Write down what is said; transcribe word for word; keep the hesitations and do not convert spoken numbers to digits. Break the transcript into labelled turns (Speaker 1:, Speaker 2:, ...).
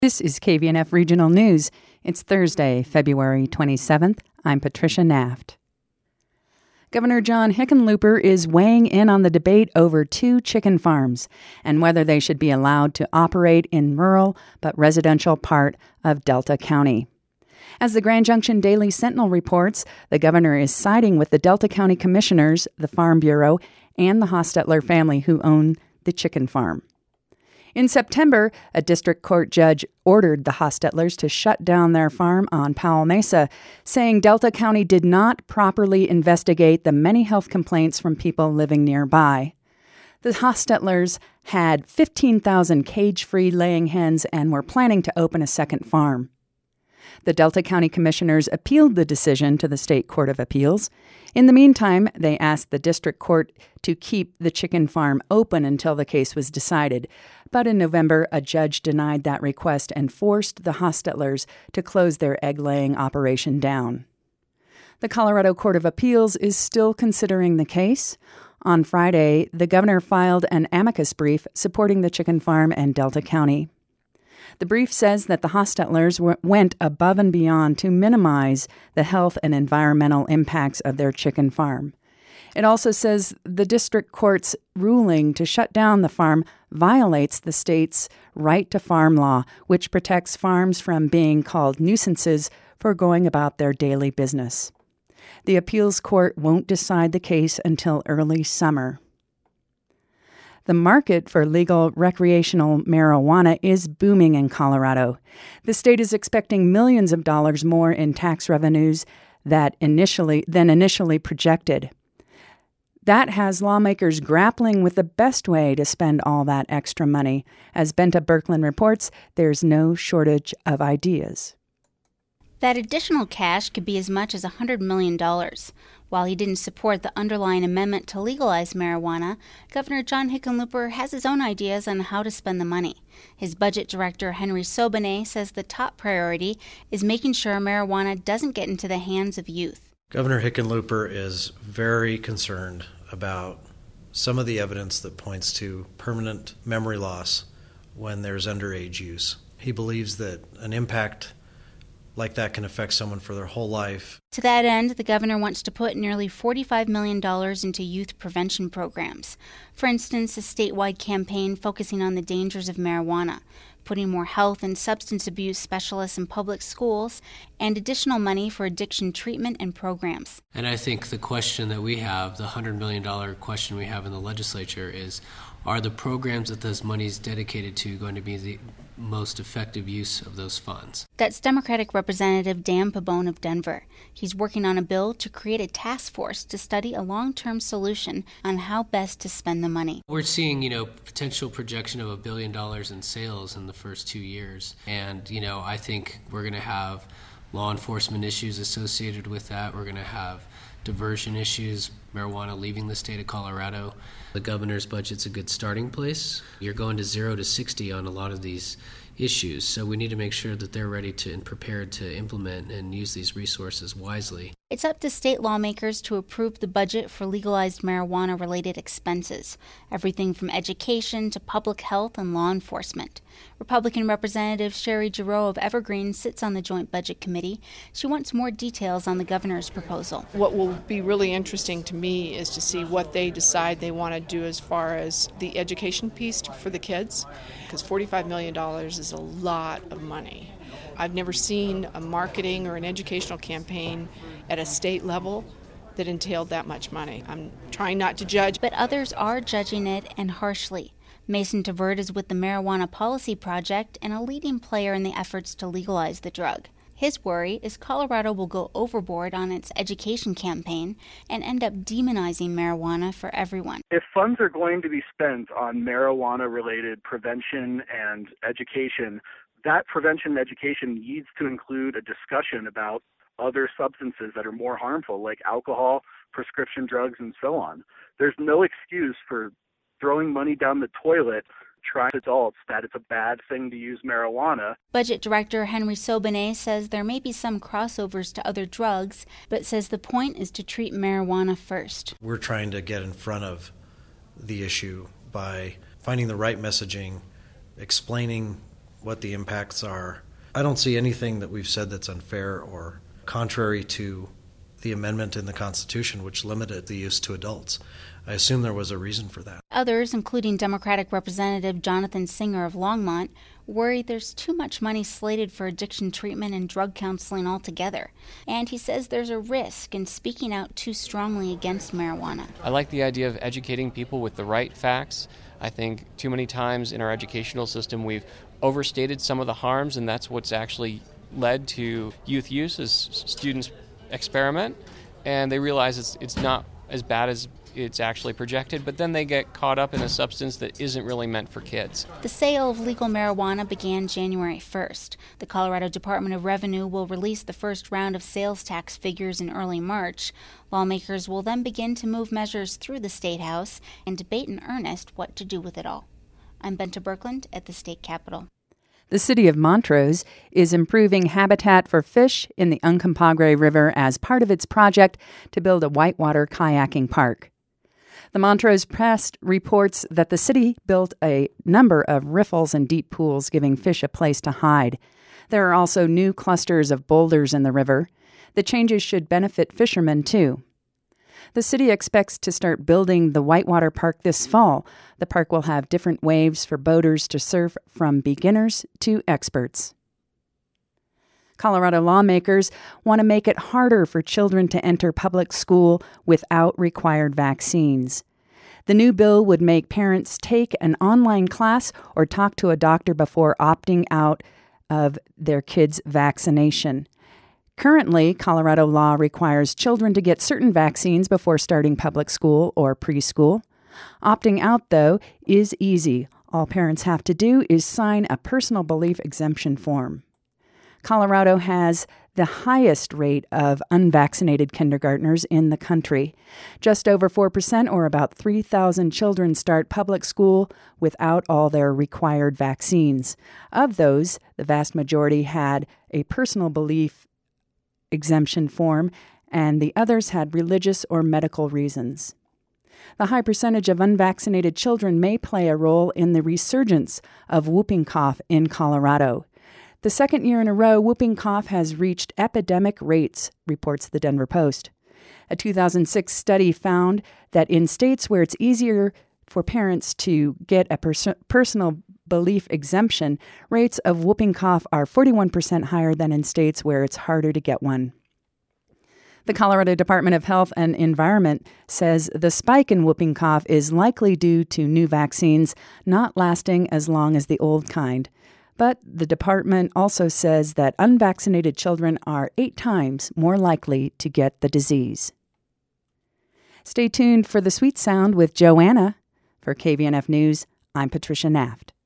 Speaker 1: This is K V N F Regional News. It's Thursday, February twenty-seventh. I'm Patricia Naft. Governor John Hickenlooper is weighing in on the debate over two chicken farms and whether they should be allowed to operate in rural but residential part of Delta County. As the Grand Junction Daily Sentinel reports, the governor is siding with the Delta County commissioners, the Farm Bureau, and the Hostetler family who own the chicken farm. In September, a district court judge ordered the Hostetlers to shut down their farm on Powell Mesa, saying Delta County did not properly investigate the many health complaints from people living nearby. The Hostetlers had fifteen thousand cage-free laying hens and were planning to open a second farm. The Delta County commissioners appealed the decision to the State Court of Appeals. In the meantime, they asked the district court to keep the chicken farm open until the case was decided. But in November, a judge denied that request and forced the Hostetlers to close their egg-laying operation down. The Colorado Court of Appeals is still considering the case. On Friday, the governor filed an amicus brief supporting the chicken farm and Delta County. The brief says that the Hostetlers w- went above and beyond to minimize the health and environmental impacts of their chicken farm. It also says the district court's ruling to shut down the farm violates the state's right to farm law, which protects farms from being called nuisances for going about their daily business. The appeals court won't decide the case until early summer. The market for legal recreational marijuana is booming in Colorado. The state is expecting millions of dollars more in tax revenues that initially than initially projected. That has lawmakers grappling with the best way to spend all that extra money. As Benta Birkeland reports, there's no shortage of ideas.
Speaker 2: That additional cash could be as much as one hundred million dollars. While he didn't support the underlying amendment to legalize marijuana, Governor John Hickenlooper has his own ideas on how to spend the money. His budget director, Henry Sobonnet, says the top priority is making sure marijuana doesn't get into the hands of youth.
Speaker 3: Governor Hickenlooper is very concerned about some of the evidence that points to permanent memory loss when there's underage use. He believes that an impact like that can affect someone for their whole life.
Speaker 2: To that end, the governor wants to put nearly forty-five million dollars into youth prevention programs. For instance, a statewide campaign focusing on the dangers of marijuana, putting more health and substance abuse specialists in public schools, and additional money for addiction treatment and programs.
Speaker 4: And I think the question that we have, the one hundred million dollars question we have in the legislature is, are the programs that those monies dedicated to going to be the most effective use of those funds?
Speaker 2: That's Democratic Representative Dan Pabon of Denver. He's working on a bill to create a task force to study a long-term solution on how best to spend the money.
Speaker 4: We're seeing, you know, potential projection of a billion dollars in sales in the first two years. And, you know, I think we're going to have law enforcement issues associated with that. We're going to have diversion issues, marijuana leaving the state of Colorado. The governor's budget's a good starting place. You're going to zero to sixty on a lot of these issues, so we need to make sure that they're ready to and prepared to implement and use these resources wisely.
Speaker 2: It's up to state lawmakers to approve the budget for legalized marijuana-related expenses, everything from education to public health and law enforcement. Republican Representative Sherry Giroux of Evergreen sits on the Joint Budget Committee. She wants more details on the governor's proposal.
Speaker 5: What will be really interesting to me is to see what they decide they want to do as far as the education piece for the kids, because forty-five million dollars is a lot of money. I've never seen a marketing or an educational campaign at a state level that entailed that much money. I'm trying not to judge.
Speaker 2: But others are judging it, and harshly. Mason Tvert is with the Marijuana Policy Project and a leading player in the efforts to legalize the drug. His worry is Colorado will go overboard on its education campaign and end up demonizing marijuana for everyone.
Speaker 6: If funds are going to be spent on marijuana-related prevention and education, that prevention and education needs to include a discussion about other substances that are more harmful, like alcohol, prescription drugs, and so on. There's no excuse for throwing money down the toilet trying adults that it's a bad thing to use marijuana.
Speaker 2: Budget Director Henry Sobonnet says there may be some crossovers to other drugs, but says the point is to treat marijuana first.
Speaker 3: We're trying to get in front of the issue by finding the right messaging, explaining what the impacts are. I don't see anything that we've said that's unfair or contrary to the amendment in the Constitution which limited the use to adults. I assume there was a reason for that.
Speaker 2: Others, including Democratic Representative Jonathan Singer of Longmont, worry there's too much money slated for addiction treatment and drug counseling altogether. And he says there's a risk in speaking out too strongly against marijuana.
Speaker 7: I like the idea of educating people with the right facts. I think too many times in our educational system we've overstated some of the harms, and that's what's actually led to youth use as students experiment, and they realize it's it's not as bad as it's actually projected, but then they get caught up in a substance that isn't really meant for kids.
Speaker 2: The sale of legal marijuana began January first. The Colorado Department of Revenue will release the first round of sales tax figures in early March. Lawmakers will then begin to move measures through the State House and debate in earnest what to do with it all. I'm Benta Birkeland at the state capitol.
Speaker 1: The city of Montrose is improving habitat for fish in the Uncompahgre River as part of its project to build a whitewater kayaking park. The Montrose Press reports that the city built a number of riffles and deep pools, giving fish a place to hide. There are also new clusters of boulders in the river. The changes should benefit fishermen, too. The city expects to start building the Whitewater Park this fall. The park will have different waves for boaters to surf, from beginners to experts. Colorado lawmakers want to make it harder for children to enter public school without required vaccines. The new bill would make parents take an online class or talk to a doctor before opting out of their kids' vaccination. Currently, Colorado law requires children to get certain vaccines before starting public school or preschool. Opting out, though, is easy. All parents have to do is sign a personal belief exemption form. Colorado has the highest rate of unvaccinated kindergartners in the country. Just over four percent, or about three thousand children, start public school without all their required vaccines. Of those, the vast majority had a personal belief exemption form, and the others had religious or medical reasons. The high percentage of unvaccinated children may play a role in the resurgence of whooping cough in Colorado. The second year in a row, whooping cough has reached epidemic rates, reports the Denver Post. A two thousand six study found that in states where it's easier for parents to get a pers- personal belief exemption, rates of whooping cough are forty-one percent higher than in states where it's harder to get one. The Colorado Department of Health and Environment says the spike in whooping cough is likely due to new vaccines not lasting as long as the old kind. But the department also says that unvaccinated children are eight times more likely to get the disease. Stay tuned for the Sweet Sound with Joanna. For K V N F News, I'm Patricia Naft.